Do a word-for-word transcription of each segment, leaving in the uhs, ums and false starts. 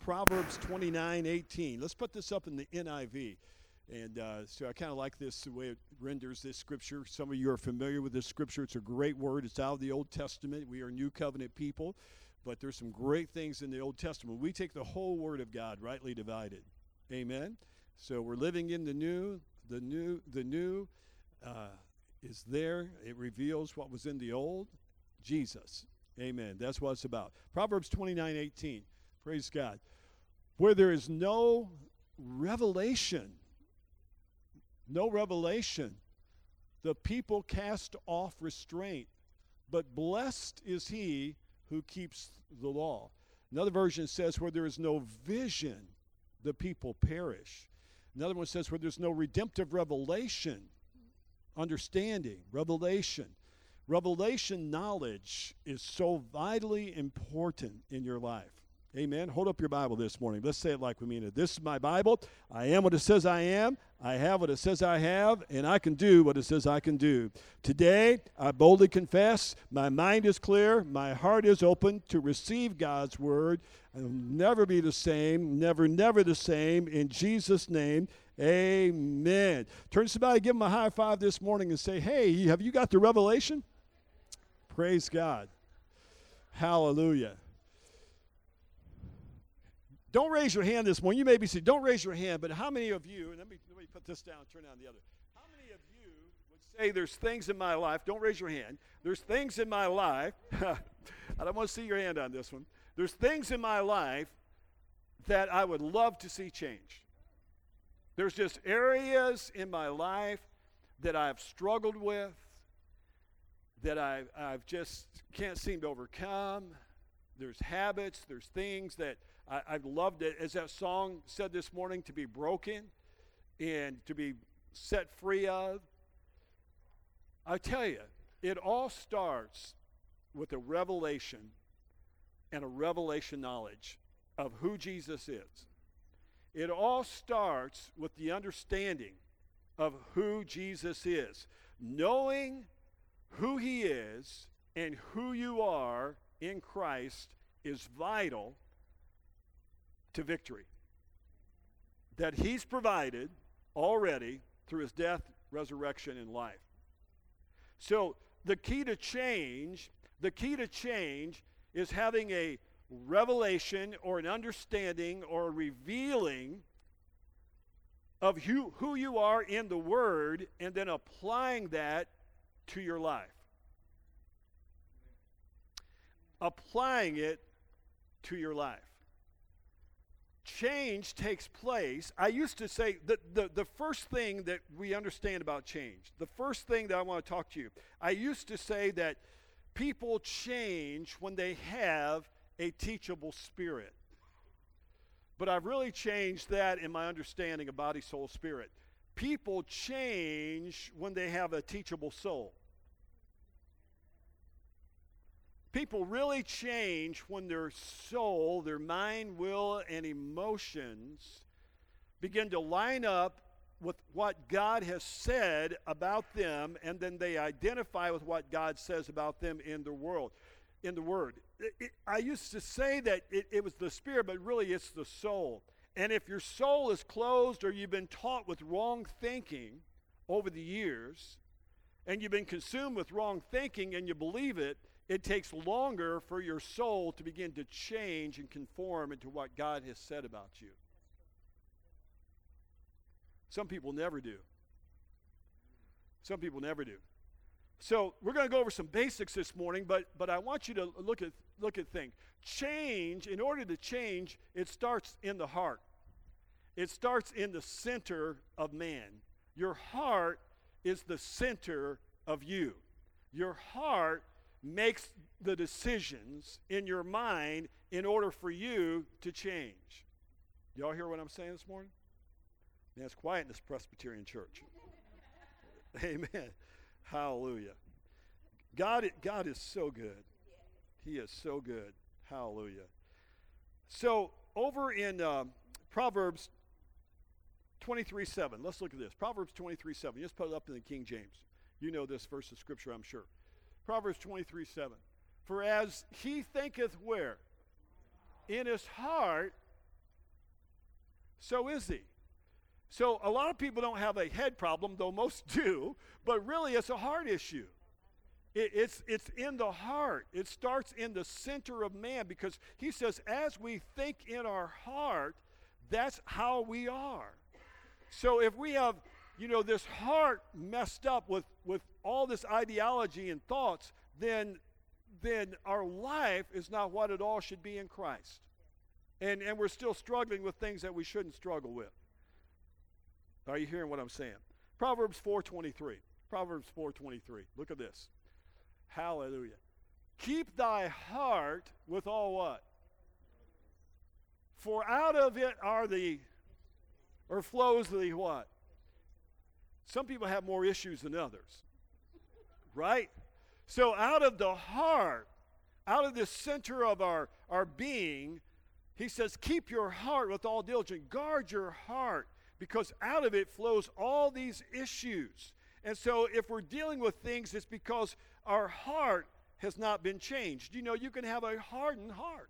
Proverbs twenty-nine eighteen. Let's put this up in the N I V. And uh, so I kind of like this, the way it renders this scripture. Some of you are familiar with this scripture. It's a great word. It's out of the Old Testament. We are New Covenant people, but there's some great things in the Old Testament. We take the whole Word of God, rightly divided. Amen? So we're living in the new. The new, the new uh, is there. It reveals what was in the old. Jesus. Amen. That's what it's about. Proverbs twenty-nine eighteen. Praise God. Where there is no revelation, no revelation, the people cast off restraint, but blessed is he who keeps the law. Another version says, where there is no vision, the people perish. Another one says, where there's no redemptive revelation, understanding, revelation. Revelation knowledge is so vitally important in your life. Amen. Hold up your Bible this morning. Let's say it like we mean it. This is my Bible. I am what it says I am. I have what it says I have, and I can do what it says I can do. Today, I boldly confess, my mind is clear, my heart is open to receive God's word. I will never be the same, never, never the same. In Jesus' name, amen. Turn to somebody, give them a high five this morning and say, hey, have you got the revelation? Praise God. Hallelujah. Don't raise your hand this morning. You may be saying, don't raise your hand, but how many of you, and let me, let me put this down, turn down the other. How many of you would say there's things in my life, don't raise your hand, there's things in my life, I don't want to see your hand on this one, there's things in my life that I would love to see change. There's just areas in my life that I've struggled with, that I, I've just can't seem to overcome. There's habits, there's things that I, I've loved it, as that song said this morning, to be broken and to be set free of. I tell you, it all starts with a revelation and a revelation knowledge of who Jesus is. It all starts with the understanding of who Jesus is. Knowing who he is and who you are in Christ is vital to victory. That he's provided already through his death, resurrection, and life. So the key to change, the key to change is having a revelation or an understanding or a revealing of who, who you are in the Word, and then applying that to your life. Applying it to your life. Change takes place. I used to say that the, the first thing that we understand about change, the first thing that I want to talk to you, I used to say that people change when they have a teachable spirit. But I've really changed that in my understanding of body, soul, spirit. People change when they have a teachable soul. People really change when their soul, their mind, will, and emotions begin to line up with what God has said about them, and then they identify with what God says about them in the world, in the Word. It, it, I used to say that it, it was the spirit, but really it's the soul. And if your soul is closed, or you've been taught with wrong thinking over the years, and you've been consumed with wrong thinking and you believe it, it takes longer for your soul to begin to change and conform into what God has said about you. Some people never do. Some people never do. So we're going to go over some basics this morning, but but I want you to look at look at things. Change, in order to change, it starts in the heart. It starts in the center of man. Your heart is the center of you. Your heart makes the decisions in your mind in order for you to change. Y'all hear what I'm saying this morning? Man, it's quiet in this Presbyterian church. Amen. Hallelujah. God, God is so good. He is so good. Hallelujah. So over in uh, Proverbs twenty-three seven, let's look at this. Proverbs twenty-three seven. Just put it up in the King James. You know this verse of Scripture, I'm sure. Proverbs twenty-three seven. For as he thinketh where? In his heart, so is he. So a lot of people don't have a head problem, though most do, but really it's a heart issue. It, it's, it's in the heart. It starts in the center of man, because he says as we think in our heart, that's how we are. So if we have, you know, this heart messed up with, with all this ideology and thoughts, then, then our life is not what it all should be in Christ. And, and we're still struggling with things that we shouldn't struggle with. Are you hearing what I'm saying? Proverbs four twenty-three. Proverbs four twenty-three. Look at this. Hallelujah. Keep thy heart with all what? For out of it are the, or flows the what? Some people have more issues than others. Right? So out of the heart, out of the center of our, our being, he says, keep your heart with all diligence. Guard your heart, because out of it flows all these issues. And so if we're dealing with things, it's because our heart has not been changed. You know, you can have a hardened heart.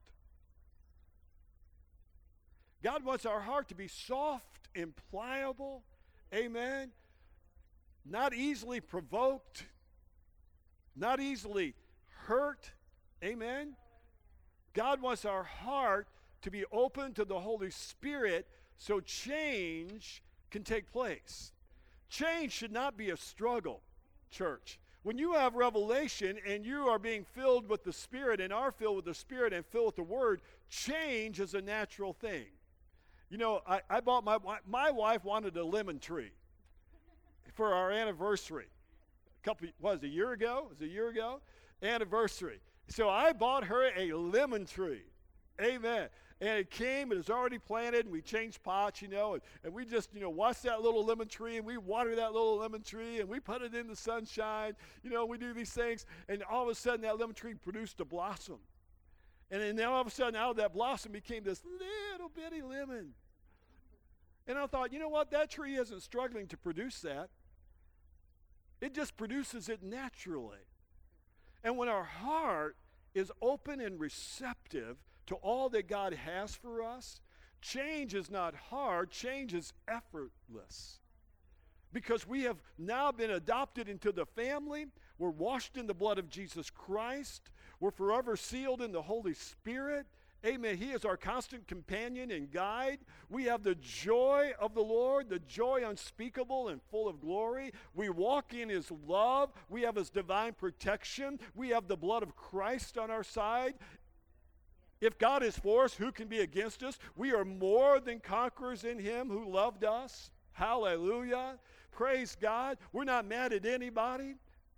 God wants our heart to be soft and pliable. Amen. Not easily provoked. Not easily hurt. Amen. God wants our heart to be open to the Holy Spirit so change can take place. Change should not be a struggle, church. When you have revelation and you are being filled with the Spirit and are filled with the Spirit and filled with the Word, change is a natural thing. You know, I, I bought my, my wife wanted a lemon tree for our anniversary. A couple, what was it, a year ago? It was a year ago? Anniversary. So I bought her a lemon tree. Amen. And it came and it's already planted, and we changed pots, you know, and, and we just, you know, watched that little lemon tree, and we water that little lemon tree, and we put it in the sunshine, you know, we do these things, and all of a sudden that lemon tree produced a blossom. And then all of a sudden out of that blossom became this little bitty lemon. And I thought, you know what, that tree isn't struggling to produce that. It just produces it naturally. And when our heart is open and receptive to all that God has for us, change is not hard, change is effortless. Because we have now been adopted into the family, we're washed in the blood of Jesus Christ, we're forever sealed in the Holy Spirit. Amen. He is our constant companion and guide. We have the joy of the Lord, the joy unspeakable and full of glory. We walk in His love. We have His divine protection. We have the blood of Christ on our side. If God is for us, who can be against us? We are more than conquerors in Him who loved us. Hallelujah. Praise God. We're not mad at anybody.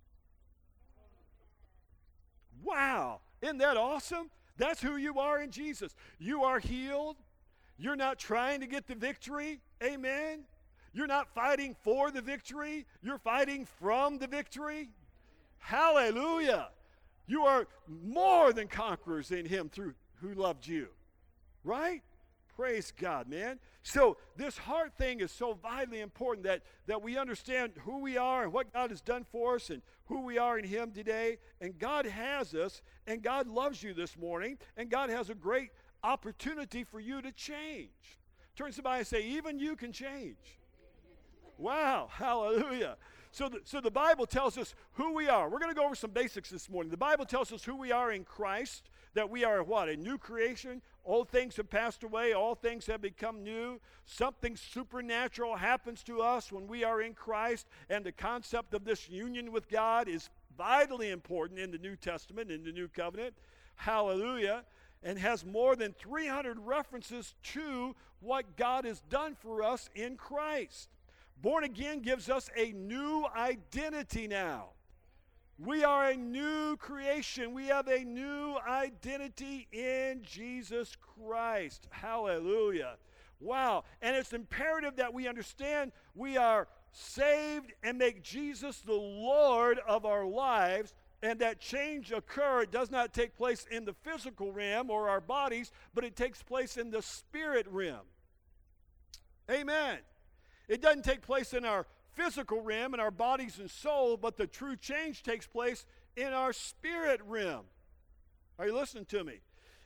Wow. Isn't that awesome? That's who you are in Jesus. You are healed. You're not trying to get the victory. Amen. You're not fighting for the victory. You're fighting from the victory. Hallelujah. You are more than conquerors in Him through who loved you. Right? Praise God, man. So this heart thing is so vitally important that, that we understand who we are and what God has done for us and who we are in Him today. And God has us, and God loves you this morning, and God has a great opportunity for you to change. Turn to somebody and say, even you can change. Wow, hallelujah. So the, so the Bible tells us who we are. We're going to go over some basics this morning. The Bible tells us who we are in Christ, that we are what? A new creation. Old things have passed away. All things have become new. Something supernatural happens to us when we are in Christ, and the concept of this union with God is vitally important in the New Testament, in the New Covenant. Hallelujah. And has more than three hundred references to what God has done for us in Christ. Born again gives us a new identity now. We are a new creation. We have a new identity in Jesus Christ. Hallelujah. Wow. And it's imperative that we understand we are saved and make Jesus the Lord of our lives, and that change occur. It does not take place in the physical realm or our bodies, but it takes place in the spirit realm. Amen. It doesn't take place in our physical realm in our bodies and soul, but the true change takes place in our spirit realm. Are you listening to me?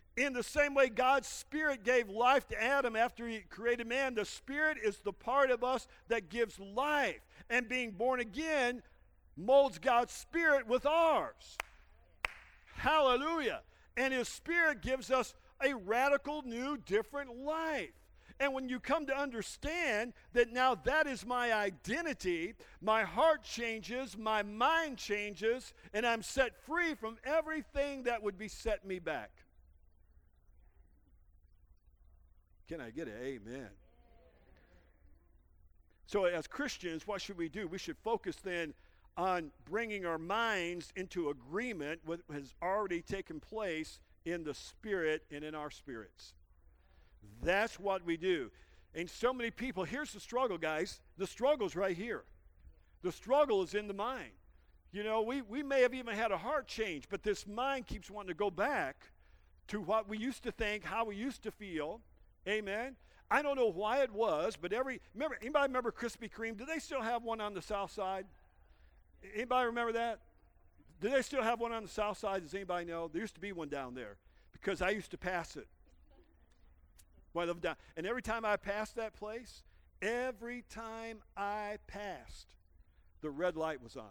In the same way God's Spirit gave life to Adam after he created man, the Spirit is the part of us that gives life. And being born again molds God's Spirit with ours. Hallelujah. And His Spirit gives us a radical, new, different life. And when you come to understand that now that is my identity, my heart changes, my mind changes, and I'm set free from everything that would beset me back. Can I get an amen? So as Christians, what should we do? We should focus then on bringing our minds into agreement with what has already taken place in the Spirit and in our spirits. That's what we do. And so many people, here's the struggle, guys. The struggle's right here. The struggle is in the mind. You know, we, we may have even had a heart change, but this mind keeps wanting to go back to what we used to think, how we used to feel. Amen. I don't know why it was, but every, remember, anybody remember Krispy Kreme? Do they still have one on the south side? Anybody remember that? Do they still have one on the south side? Does anybody know? There used to be one down there because I used to pass it. When I lived down. And every time I passed that place, every time I passed, the red light was on.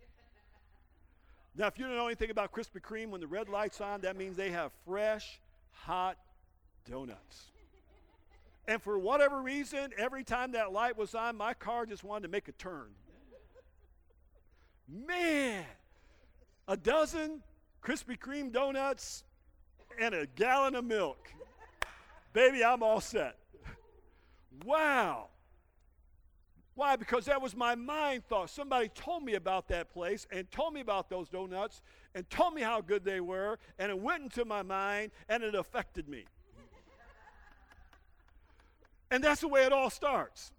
Now, if you don't know anything about Krispy Kreme, when the red light's on, that means they have fresh, hot donuts. And for whatever reason, every time that light was on, my car just wanted to make a turn. Man, a dozen Krispy Kreme donuts and a gallon of milk. Baby, I'm all set. Wow. Why? Because that was my mind thought. Somebody told me about that place and told me about those donuts and told me how good they were, and it went into my mind and it affected me. And that's the way it all starts.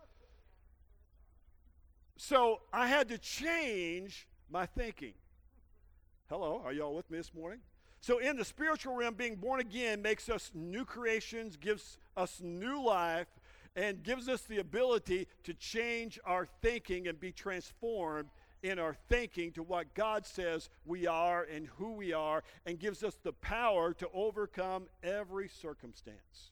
So I had to change my thinking. Hello, are y'all with me this morning? So in the spiritual realm, being born again makes us new creations, gives us new life, and gives us the ability to change our thinking and be transformed in our thinking to what God says we are and who we are, and gives us the power to overcome every circumstance.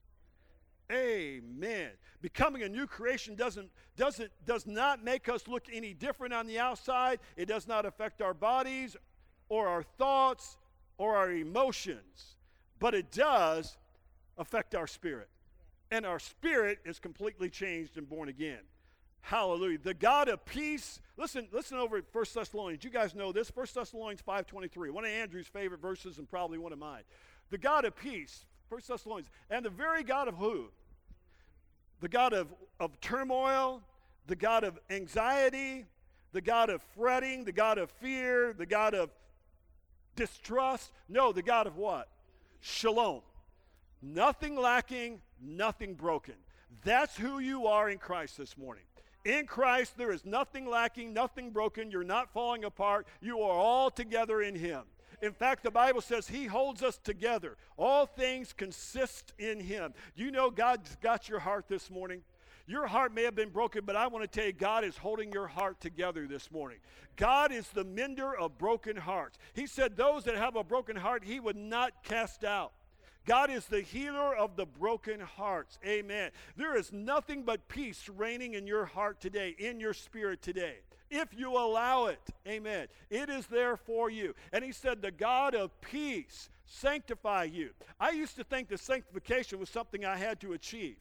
Amen. Becoming a new creation doesn't, doesn't, does not make us look any different on the outside. It does not affect our bodies or our thoughts or our emotions, but it does affect our spirit. And our spirit is completely changed and born again. Hallelujah. The God of peace, listen, listen over at First Thessalonians. You guys know this, First Thessalonians five twenty-three, one of Andrew's favorite verses and probably one of mine. The God of peace, First Thessalonians, and the very God of who? The God of, of turmoil, the God of anxiety, the God of fretting, the God of fear, the God of distrust. No, the God of what? Shalom. Nothing lacking, nothing broken. That's who you are in Christ this morning. In Christ, there is nothing lacking, nothing broken. You're not falling apart. You are all together in Him. In fact, the Bible says He holds us together. All things consist in Him. Do you know God's got your heart this morning? Your heart may have been broken, but I want to tell you, God is holding your heart together this morning. God is the mender of broken hearts. He said those that have a broken heart, He would not cast out. God is the healer of the broken hearts. Amen. There is nothing but peace reigning in your heart today, in your spirit today, if you allow it. Amen. It is there for you. And He said, the God of peace sanctify you. I used to think that sanctification was something I had to achieve.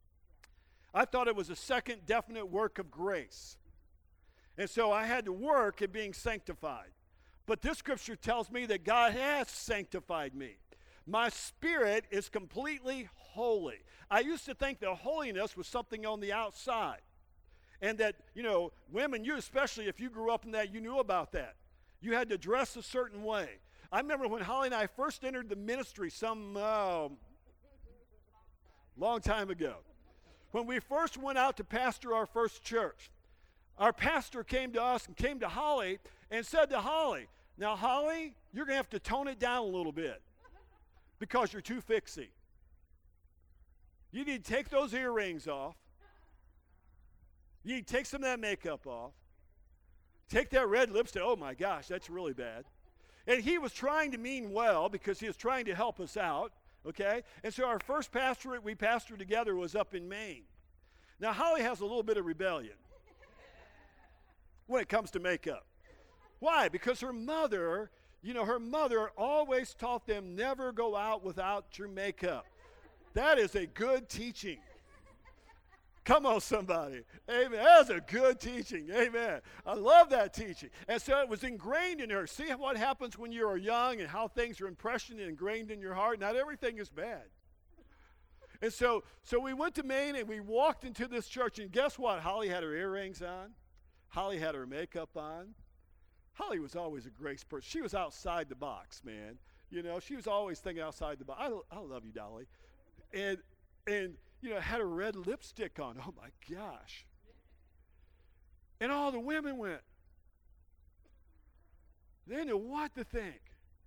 I thought it was a second definite work of grace. And so I had to work at being sanctified. But this scripture tells me that God has sanctified me. My spirit is completely holy. I used to think that holiness was something on the outside. And that, you know, women, you especially, if you grew up in that, you knew about that. You had to dress a certain way. I remember when Holly and I first entered the ministry some uh, long time ago. When we first went out to pastor our first church, our pastor came to us and came to Holly and said to Holly, now, Holly, you're going to have to tone it down a little bit because you're too fixy. You need to take those earrings off. You need to take some of that makeup off. Take that red lipstick. Oh, my gosh, that's really bad. And he was trying to mean well because he was trying to help us out. okay? And so our first pastorate we pastored together was up in Maine. Now, Holly has a little bit of rebellion when it comes to makeup. Why? Because her mother, you know, her mother always taught them never go out without your makeup. That is a good teaching. Come on, somebody. Amen. That's a good teaching. Amen. I love that teaching. And so it was ingrained in her. See what happens when you are young and how things are impressed and ingrained in your heart? Not everything is bad. And so, so we went to Maine and we walked into this church, and guess what? Holly had her earrings on. Holly had her makeup on. Holly was always a grace person. She was outside the box, man. You know, she was always thinking outside the box. I, I love you, Dolly. And, and, you know, had a red lipstick on. Oh, my gosh. And all the women went. They didn't know what to think.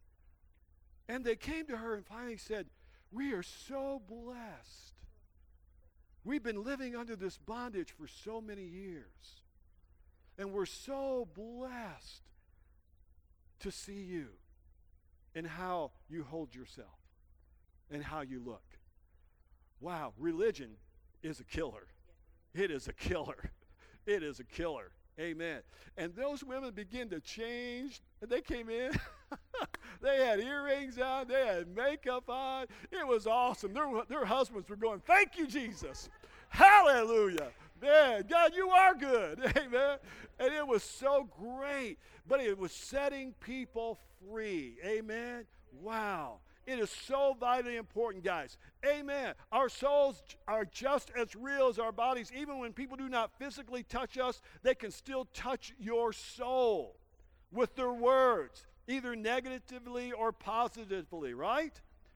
And they came to her and finally said, we are so blessed. We've been living under this bondage for so many years. And we're so blessed to see you and how you hold yourself and how you look. Wow, religion is a killer. It is a killer. It is a killer. Amen. And those women begin to change. They came in. They had earrings on. They had makeup on. It was awesome. Their, their husbands were going, thank you, Jesus. Hallelujah. Man, God, you are good. Amen. And it was so great. But it was setting people free. Amen. Wow. It is so vitally important, guys. Amen. Our souls are just as real as our bodies. Even when people do not physically touch us, they can still touch your soul with their words, either negatively or positively, right?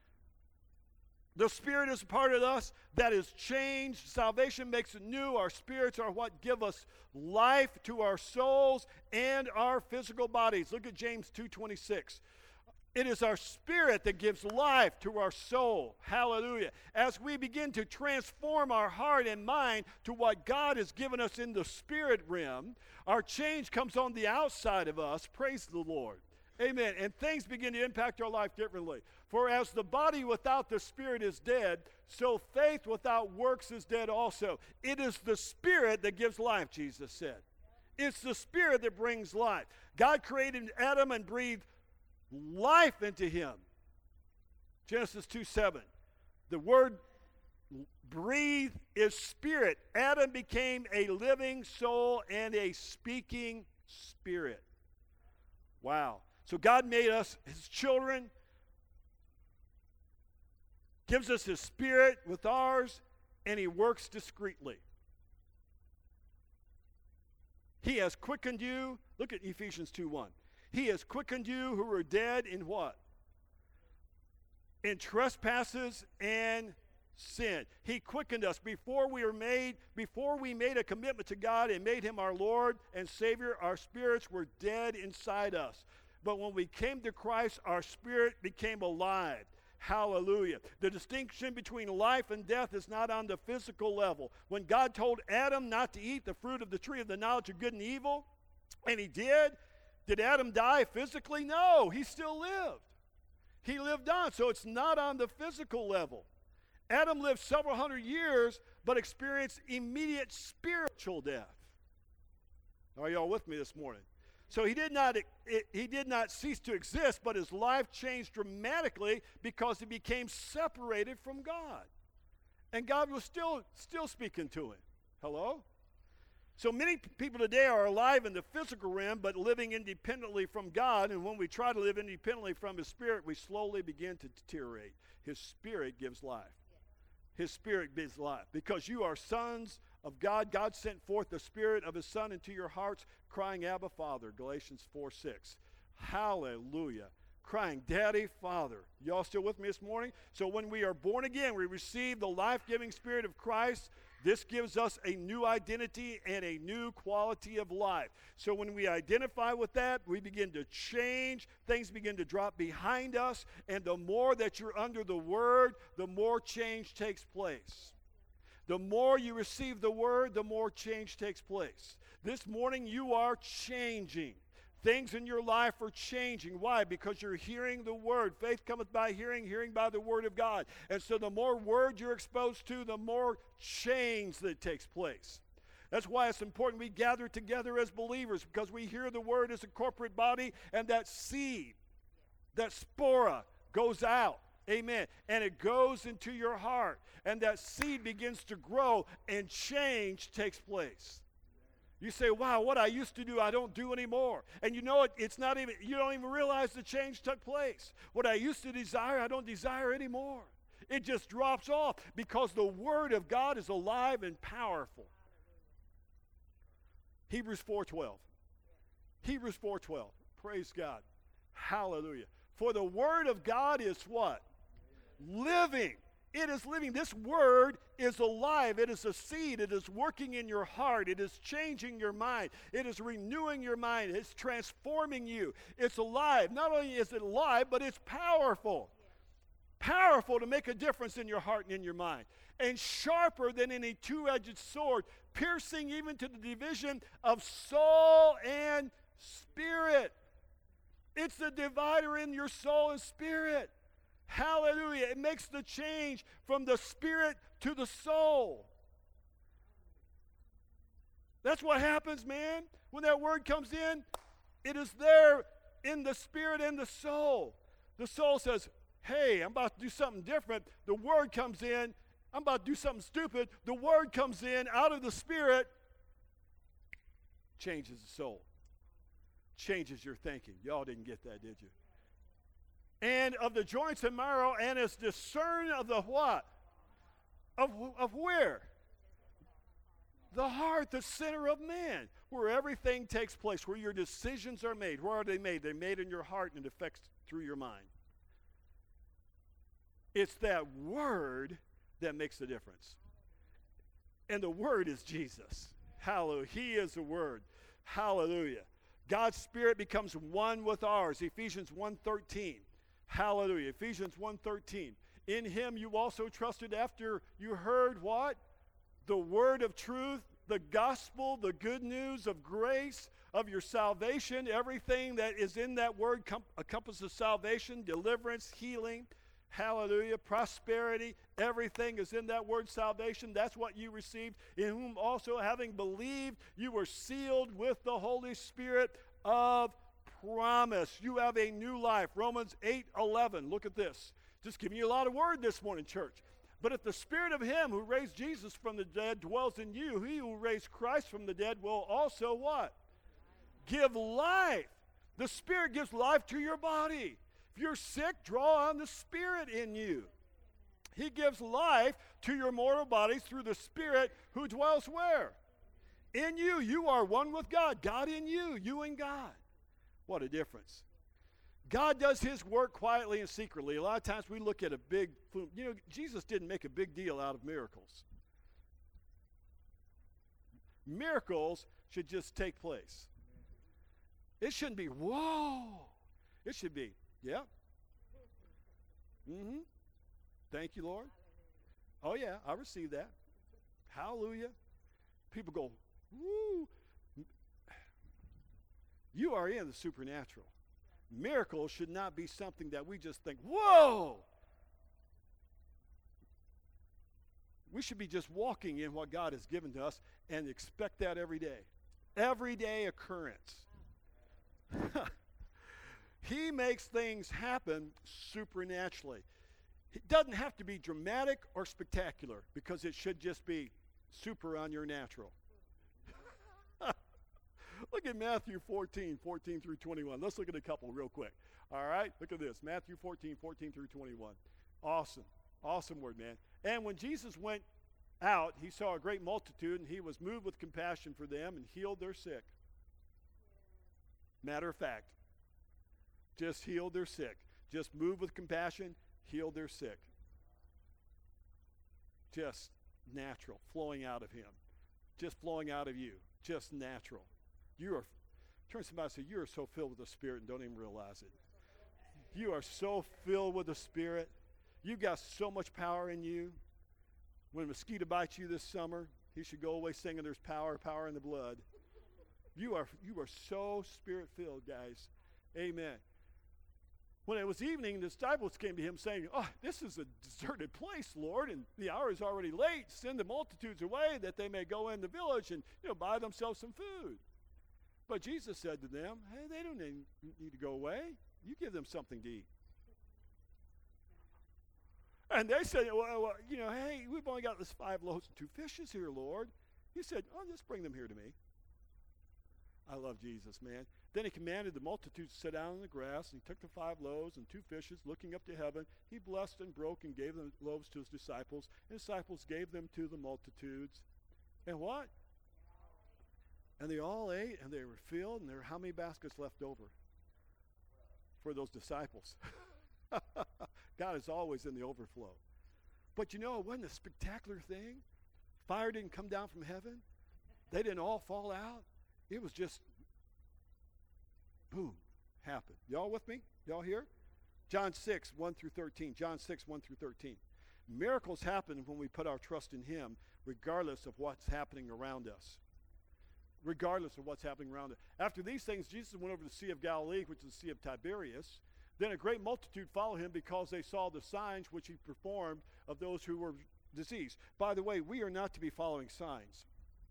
The Spirit is a part of us that is changed. Salvation makes it new. Our spirits are what give us life to our souls and our physical bodies. Look at James two twenty-six. It is our spirit that gives life to our soul. Hallelujah. As we begin to transform our heart and mind to what God has given us in the spirit realm, our change comes on the outside of us. Praise the Lord. Amen. And things begin to impact our life differently. For as the body without the spirit is dead, so faith without works is dead also. It is the spirit that gives life, Jesus said. It's the spirit that brings life. God created Adam and breathed life into him. Genesis two seven. The word breathe is spirit. Adam became a living soul and a speaking spirit. Wow. So God made us his children, gives us his spirit with ours, and he works discreetly. He has quickened you. Look at Ephesians two one. He has quickened you who were dead in what? In trespasses and sin. He quickened us before we were made, before we made a commitment to God and made him our Lord and Savior. Our spirits were dead inside us. But when we came to Christ, our spirit became alive. Hallelujah. The distinction between life and death is not on the physical level. When God told Adam not to eat the fruit of the tree of the knowledge of good and evil, and he did, did Adam die physically? No, he still lived. He lived on, so it's not on the physical level. Adam lived several hundred years, but experienced immediate spiritual death. Are y'all with me this morning? So he did not it, he did not cease to exist, but his life changed dramatically because he became separated from God. And God was still, still speaking to him. Hello? So many people today are alive in the physical realm, but living independently from God. And when we try to live independently from his spirit, we slowly begin to deteriorate. His spirit gives life. His spirit gives life. Because you are sons of God. God sent forth the spirit of his son into your hearts, crying, Abba, Father, Galatians four six. Hallelujah. Crying, Daddy, Father. Y'all still with me this morning? So when we are born again, we receive the life-giving spirit of Christ. This gives us a new identity and a new quality of life. So when we identify with that, we begin to change. Things begin to drop behind us. And the more that you're under the Word, the more change takes place. The more you receive the Word, the more change takes place. This morning, you are changing. Things in your life are changing. Why? Because you're hearing the word. Faith cometh by hearing, hearing by the word of God. And so the more word you're exposed to, the more change that takes place. That's why it's important we gather together as believers, because we hear the word as a corporate body, and that seed, that spora, goes out. Amen. And it goes into your heart, and that seed begins to grow, and change takes place. You say, wow, what I used to do, I don't do anymore. And you know it, it's not even, you don't even realize the change took place. What I used to desire, I don't desire anymore. It just drops off because the word of God is alive and powerful. Hebrews four twelve. Hebrews four twelve. Praise God. Hallelujah. For the word of God is what? Living. It is living. This word is alive. It is a seed. It is working in your heart. It is changing your mind. It is renewing your mind. It's transforming you. It's alive. Not only is it alive, but it's powerful. Powerful to make a difference in your heart and in your mind. And sharper than any two-edged sword, piercing even to the division of soul and spirit. It's the divider in your soul and spirit. Hallelujah. It makes the change from the spirit to the soul. That's what happens, man. When that word comes in, it is there in the spirit and the soul. The soul says, hey, I'm about to do something different. The word comes in. I'm about to do something stupid. The word comes in out of the spirit, changes the soul, changes your thinking. Y'all didn't get that, did you? And of the joints and marrow, and is discerned of the what? Of, of where? The heart, the center of man, where everything takes place, where your decisions are made. Where are they made? They're made in your heart, and it affects through your mind. It's that word that makes the difference. And the word is Jesus. Hallelujah. He is the word. Hallelujah. God's spirit becomes one with ours. Ephesians one thirteen. Hallelujah. Ephesians one thirteen. In him you also trusted after you heard what? The word of truth, the gospel, the good news of grace, of your salvation. Everything that is in that word com- encompasses salvation, deliverance, healing. Hallelujah. Prosperity. Everything is in that word salvation. That's what you received. In whom also having believed, you were sealed with the Holy Spirit of promise. You have a new life. Romans eight eleven. Look at this. Just giving you a lot of word this morning, church. But if the spirit of him who raised Jesus from the dead dwells in you, he who raised Christ from the dead will also what? Give life. The spirit gives life to your body. If you're sick, draw on the spirit in you. He gives life to your mortal bodies through the spirit who dwells where? In you. You are one with God. God in you. You and God. What a difference. God does his work quietly and secretly. A lot of times we look at a big, you know, Jesus didn't make a big deal out of miracles. Miracles should just take place. It shouldn't be, whoa. It should be, yeah. Mm-hmm. Thank you, Lord. Oh, yeah, I receive that. Hallelujah. People go, woo. You are in the supernatural. Miracles should not be something that we just think, whoa. We should be just walking in what God has given to us and expect that every day. Everyday occurrence. He makes things happen supernaturally. It doesn't have to be dramatic or spectacular because it should just be super on your natural. Look at Matthew fourteen, fourteen through twenty-one. Let's look at a couple real quick. All right, look at this. Matthew fourteen, fourteen through twenty-one. Awesome. Awesome word, man. And when Jesus went out, he saw a great multitude, and he was moved with compassion for them and healed their sick. Matter of fact, just healed their sick. Just moved with compassion, healed their sick. Just natural, flowing out of him. Just flowing out of you. Just natural. You are, turn to somebody and say, you are so filled with the Spirit and don't even realize it. You are so filled with the Spirit. You've got so much power in you. When a mosquito bites you this summer, he should go away singing there's power, power in the blood. You are, you are so spirit-filled, guys. Amen. When it was evening, the disciples came to him saying, oh, this is a deserted place, Lord, and the hour is already late. Send the multitudes away that they may go in the village and, you know, buy themselves some food. But Jesus said to them, hey, they don't need, need to go away. You give them something to eat. And they said, well, well, you know, hey, we've only got this five loaves and two fishes here, Lord. He said, oh, just bring them here to me. I love Jesus, man. Then he commanded the multitudes to sit down on the grass, and he took the five loaves and two fishes, looking up to heaven. He blessed and broke and gave the loaves to his disciples, and the disciples gave them to the multitudes. And what? And they all ate, and they were filled, and there were how many baskets left over for those disciples? God is always in the overflow. But you know, it wasn't a spectacular thing. Fire didn't come down from heaven. They didn't all fall out. It was just, boom, happened. Y'all with me? Y'all here? John six, one through thirteen. John six, one through thirteen. Miracles happen when we put our trust in him, regardless of what's happening around us. Regardless of what's happening around us. After these things, Jesus went over to the Sea of Galilee, which is the Sea of Tiberias. Then a great multitude followed him because they saw the signs which he performed of those who were diseased. By the way, we are not to be following signs.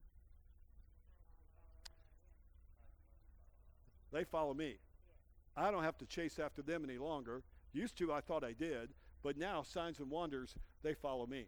They follow me. I don't have to chase after them any longer. Used to, I thought I did. But now, signs and wonders, they follow me.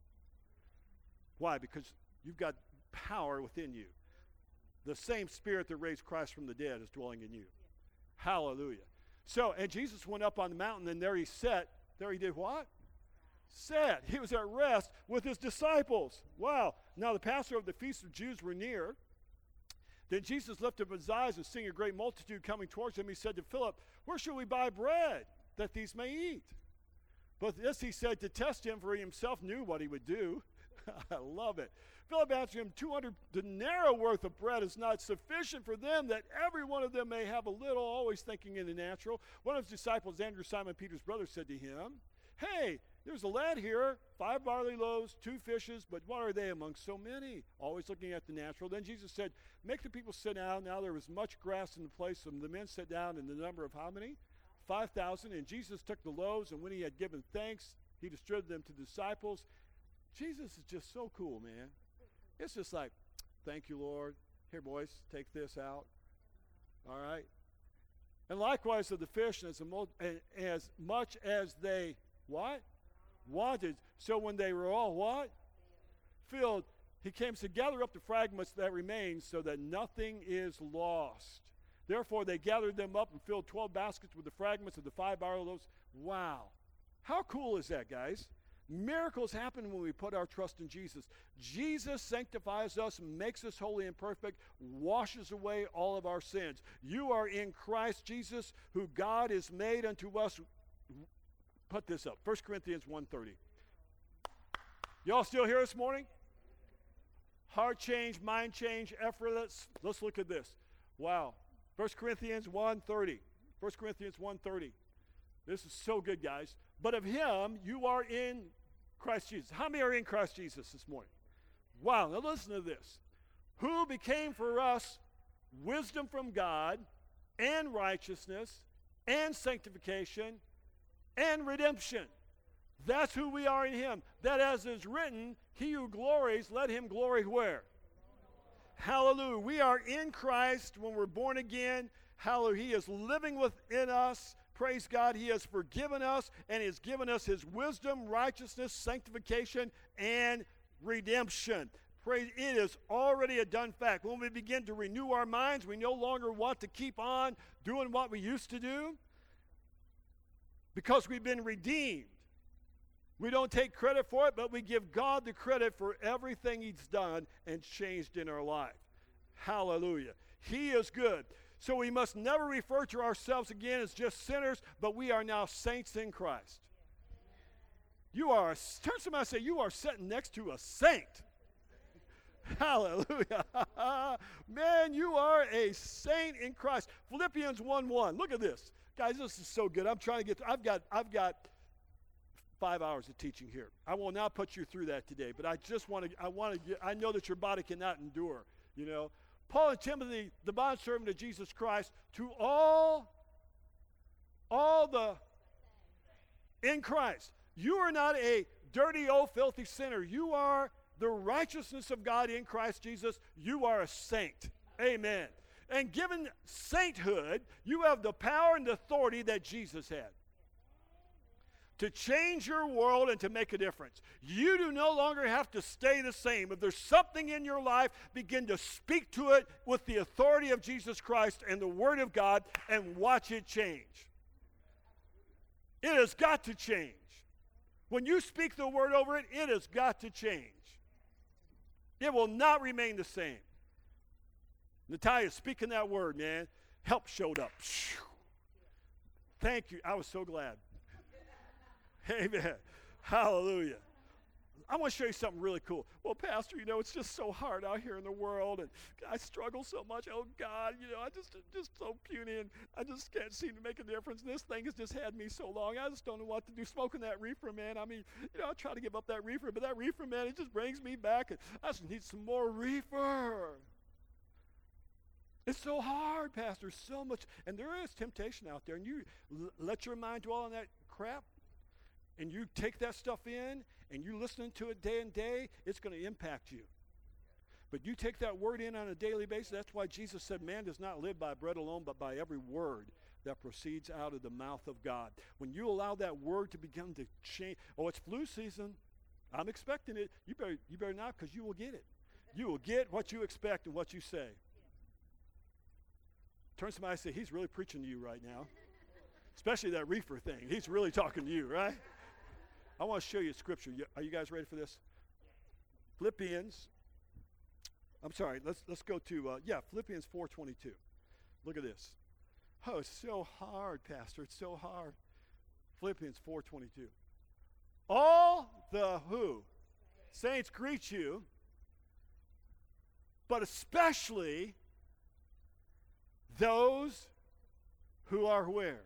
Why? Because you've got power within you. The same Spirit that raised Christ from the dead is dwelling in you. Hallelujah. So, and Jesus went up on the mountain, and there he sat. There he did what? Sat. He was at rest with his disciples. Wow. Now the Passover of the Feast of Jews were near. Then Jesus lifted up his eyes and seeing a great multitude coming towards him, he said to Philip, where shall we buy bread that these may eat? But this he said to test him, for he himself knew what he would do. I love it. Philip answered him, two hundred denarii worth of bread is not sufficient for them, that every one of them may have a little, always thinking in the natural. One of his disciples, Andrew, Simon Peter's brother, said to him, hey, there's a lad here, five barley loaves, two fishes, but what are they among so many? Always looking at the natural. Then Jesus said, make the people sit down. Now there was much grass in the place, and the men sat down in the number of how many? five thousand. And Jesus took the loaves, and when he had given thanks, he distributed them to the disciples. Jesus is just so cool, man. It's just like, thank you, Lord. Here, boys, take this out. All right? And likewise of the fish, and as, and as much as they, what? Wanted. So when they were all what? Filled. He came to gather up the fragments that remained so that nothing is lost. Therefore they gathered them up and filled twelve baskets with the fragments of the five barley loaves. Wow. How cool is that, guys? Miracles happen when we put our trust in Jesus. Jesus sanctifies us, makes us holy and perfect, washes away all of our sins. You are in Christ Jesus, who God has made unto us. Put this up, First Corinthians one thirty. Y'all still here this morning? Heart change, mind change, effortless. Let's look at this. Wow. First Corinthians one thirty. First Corinthians one thirty. This is so good, guys. But of him, you are in Christ Jesus. How many are in Christ Jesus this morning? Wow, now listen to this. Who became for us wisdom from God and righteousness and sanctification and redemption. That's who we are in him. That as is written, he who glories, let him glory where? Hallelujah. We are in Christ when we're born again. Hallelujah. He is living within us. Praise God, he has forgiven us and has given us his wisdom, righteousness, sanctification, and redemption. Praise, it is already a done fact. When we begin to renew our minds, we no longer want to keep on doing what we used to do because we've been redeemed. We don't take credit for it, but we give God the credit for everything he's done and changed in our life. Hallelujah. He is good. So we must never refer to ourselves again as just sinners, but we are now saints in Christ. You are, a, turn to somebody and say, you are sitting next to a saint. Hallelujah. Man, you are a saint in Christ. Philippians one one. Look at this. Guys, this is so good. I'm trying to get, I've got, I've got five hours of teaching here. I will not put you through that today, but I just want to, I want to, I know that your body cannot endure, you know. Paul and Timothy, the bondservant of Jesus Christ, to all, all the in Christ. You are not a dirty, old, filthy sinner. You are the righteousness of God in Christ Jesus. You are a saint. Amen. And given sainthood, you have the power and the authority that Jesus had to change your world and to make a difference. You do no longer have to stay the same. If there's something in your life, begin to speak to it with the authority of Jesus Christ and the Word of God and watch it change. It has got to change. When you speak the Word over it, it has got to change. It will not remain the same. Natalia, speaking that word, man, help showed up. Thank you. I was so glad. Amen. Hallelujah. I want to show you something really cool. Well, Pastor, you know, it's just so hard out here in the world, and I struggle so much. Oh, God, you know, I just just so puny, and I just can't seem to make a difference. And this thing has just had me so long. I just don't know what to do. Smoking that reefer, man, I mean, you know, I try to give up that reefer, but that reefer, man, it just brings me back. And I just need some more reefer. It's so hard, Pastor, so much. And there is temptation out there, and you l- let your mind dwell on that crap, and you take that stuff in, and you listen to it day and day, it's going to impact you. But you take that word in on a daily basis. That's why Jesus said, man does not live by bread alone, but by every word that proceeds out of the mouth of God. When you allow that word to begin to change, oh, it's flu season, I'm expecting it. You better, you better not, because you will get it. You will get what you expect and what you say. Turn to somebody and say, he's really preaching to you right now. Especially that reefer thing. He's really talking to you, right? I want to show you scripture. Are you guys ready for this? Philippians. I'm sorry. Let's let's go to uh, yeah Philippians four twenty-two. Look at this. Oh, it's so hard, Pastor. It's so hard. Philippians four twenty-two. All the who saints greet you, but especially those who are where?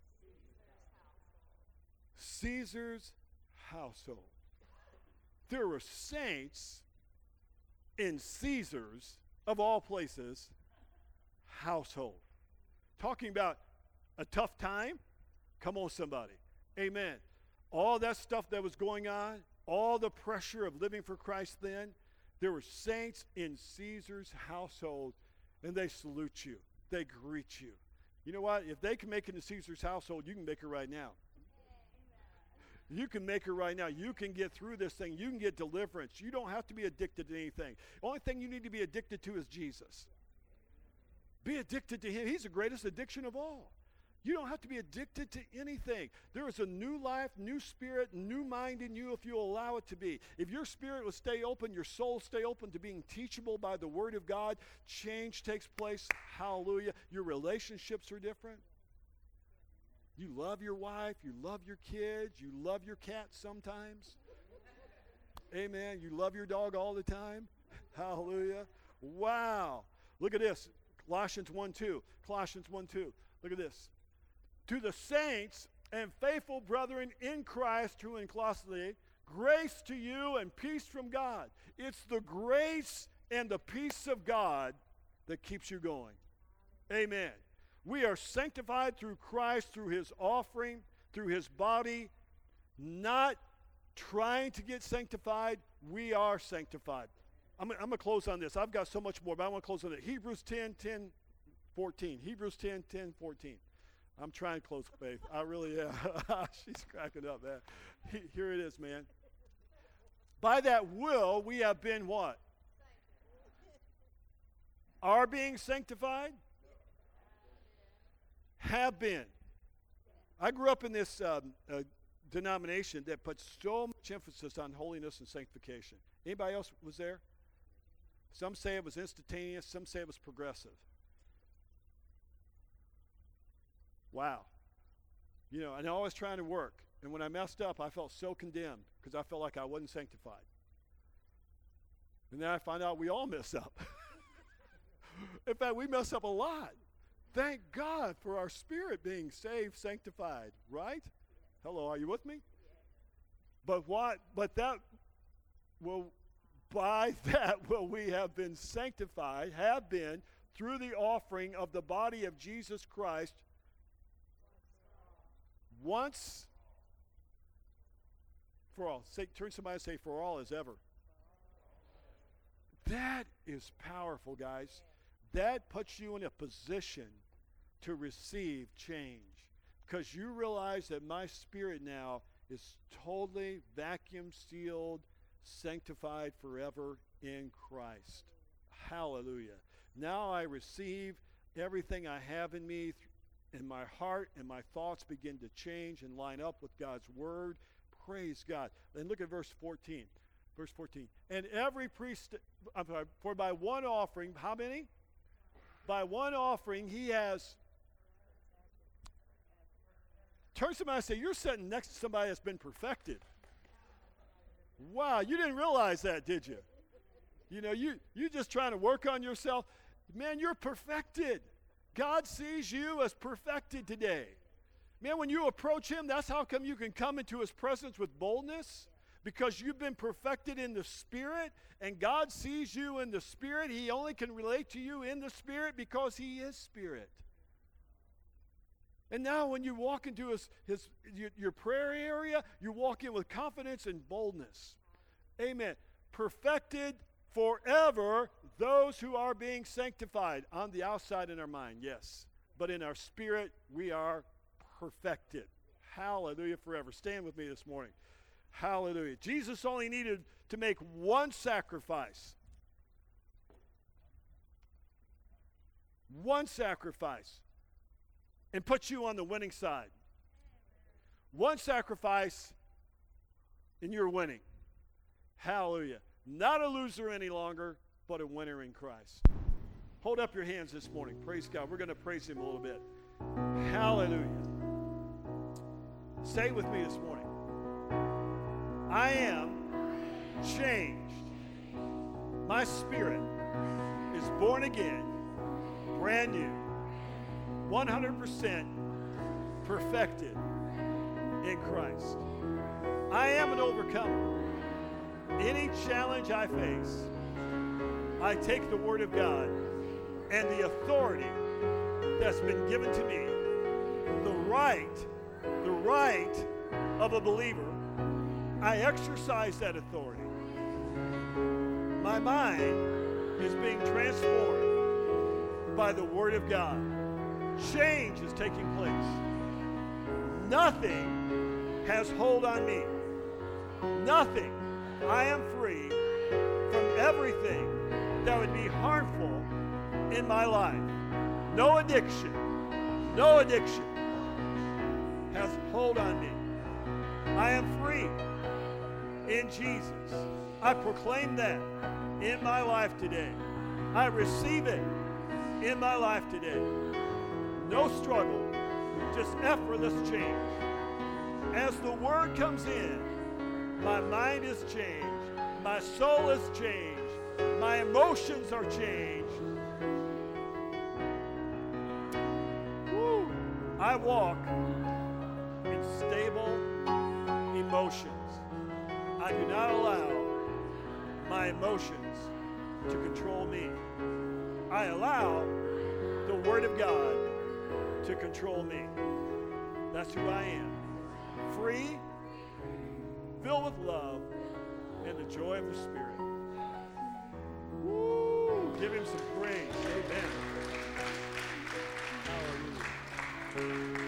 Caesar's household. There were saints in Caesar's, of all places, household. Talking about a tough time? Come on, somebody. Amen. All that stuff that was going on, all the pressure of living for Christ then, there were saints in Caesar's household, and they salute you. They greet you. You know what? If they can make it in Caesar's household, you can make it right now. You can make it right now. You can get through this thing. You can get deliverance. You don't have to be addicted to anything. The only thing you need to be addicted to is Jesus. Be addicted to Him. He's the greatest addiction of all. You don't have to be addicted to anything. There is a new life, new spirit, new mind in you if you allow it to be. If your spirit will stay open, your soul will stay open to being teachable by the Word of God, change takes place. Hallelujah. Your relationships are different. You love your wife. You love your kids. You love your cat sometimes. Amen. You love your dog all the time. Hallelujah. Wow. Look at this. Colossians one two. Colossians one two. Look at this. To the saints and faithful brethren in Christ who in Colossae, grace to you and peace from God. It's the grace and the peace of God that keeps you going. Amen. We are sanctified through Christ, through His offering, through His body, not trying to get sanctified. We are sanctified. I'm, I'm going to close on this. I've got so much more, but I want to close on it. Hebrews ten, ten, fourteen. Hebrews ten, ten, fourteen. I'm trying to close, Faith. I really am. She's cracking up, man. Here it is, man. By that will, we have been what? Are being sanctified? Have been. I grew up in this um, uh, denomination that puts so much emphasis on holiness and sanctification. Anybody else was there? Some say it was instantaneous. Some say it was progressive. Wow. You know, and I was trying to work. And when I messed up, I felt so condemned because I felt like I wasn't sanctified. And then I find out we all mess up. In fact, we mess up a lot. Thank God for our spirit being saved, sanctified, right? Hello, are you with me? But what? But that will By that will we have been sanctified, have been, through the offering of the body of Jesus Christ, once for all. Say, turn to somebody and say, for all as ever. That is powerful, guys. That puts you in a position to receive change. Because you realize that my spirit now is totally vacuum sealed, sanctified forever in Christ. Hallelujah. Now I receive everything I have in me, and my heart and my thoughts begin to change and line up with God's word. Praise God. And look at verse fourteen. Verse fourteen. And every priest, I'm sorry, for by one offering, how many? By one offering he has. Turn to somebody and say, you're sitting next to somebody that's been perfected. Wow, you didn't realize that, did you? You know, you you just trying to work on yourself. Man, you're perfected. God sees you as perfected today. Man, when you approach him, that's how come you can come into his presence with boldness. Because you've been perfected in the Spirit, and God sees you in the Spirit. He only can relate to you in the Spirit because he is Spirit. And now when you walk into his, his your, your prayer area, you walk in with confidence and boldness. Amen. Perfected forever those who are being sanctified. On the outside in our mind, yes. But in our spirit, we are perfected. Hallelujah forever. Stand with me this morning. Hallelujah. Jesus only needed to make one sacrifice. One sacrifice. And put you on the winning side. One sacrifice and you're winning. Hallelujah. Not a loser any longer, but a winner in Christ. Hold up your hands this morning. Praise God. We're going to praise him a little bit. Hallelujah. Say it with me this morning. I am changed. My spirit is born again, brand new, one hundred percent perfected in Christ. I am an overcomer. Any challenge I face, I take the Word of God and the authority that's been given to me, the right, the right of a believer. I exercise that authority. My mind is being transformed by the Word of God. Change is taking place. Nothing has hold on me. Nothing. I am free from everything that would be harmful in my life. No addiction, no addiction has hold on me. I am free in Jesus. I proclaim that in my life today. I receive it in my life today. No struggle, just effortless change. As the word comes in, my mind is changed. My soul is changed. My emotions are changed. Woo. I walk in stable emotions. I do not allow my emotions to control me. I allow the Word of God to control me. That's who I am. Free, filled with love, and the joy of the Spirit. Woo! Give him some praise. Amen. Hallelujah.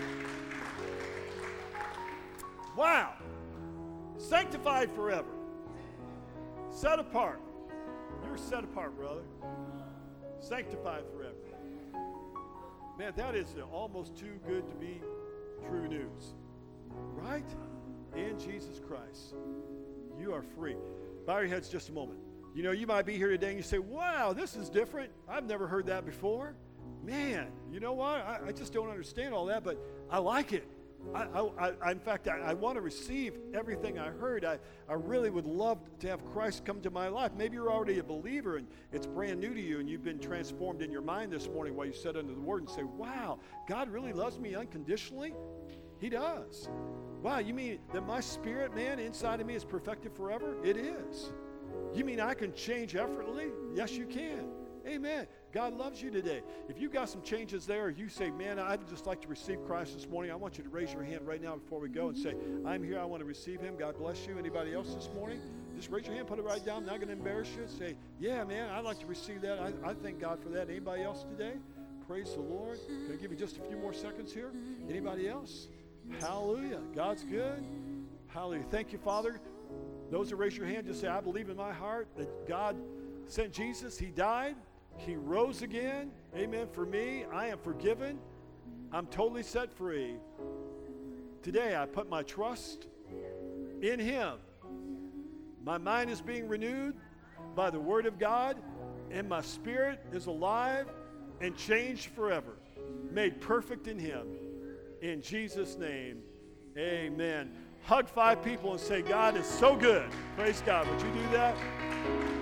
Wow. Sanctified forever. Set apart. You're set apart, brother. Sanctified forever. Man, that is almost too good to be true news. Right? In Jesus Christ, you are free. Bow your heads just a moment. You know, you might be here today and you say, wow, this is different. I've never heard that before. Man, you know what? I, I just don't understand all that, but I like it. I, I, I, in fact, I, I want to receive everything I heard. I, I really would love to have Christ come to my life. Maybe you're already a believer and it's brand new to you and you've been transformed in your mind this morning while you sat under the Word and say, wow, God really loves me unconditionally? He does. Wow, you mean that my spirit, man, inside of me is perfected forever? It is. You mean I can change effortlessly? Yes, you can. Amen. God loves you today. If you got some changes there, you say, man, I'd just like to receive Christ this morning, I want you to raise your hand right now before we go and say, I'm here, I want to receive him. God bless you. Anybody else this morning? Just raise your hand, put it right down. I'm not going to embarrass you. Say, yeah, man, I'd like to receive that. I, I thank God for that. Anybody else today? Praise the Lord. Can I give you just a few more seconds here? Anybody else? Hallelujah. God's good. Hallelujah. Thank you, Father. Those that raise your hand, just say, I believe in my heart that God sent Jesus. He died. He rose again. Amen. For me, I am forgiven. I'm totally set free. Today, I put my trust in him. My mind is being renewed by the word of God, and my spirit is alive and changed forever, made perfect in him. In Jesus' name, amen. Hug five people and say, God is so good. Praise God. Would you do that?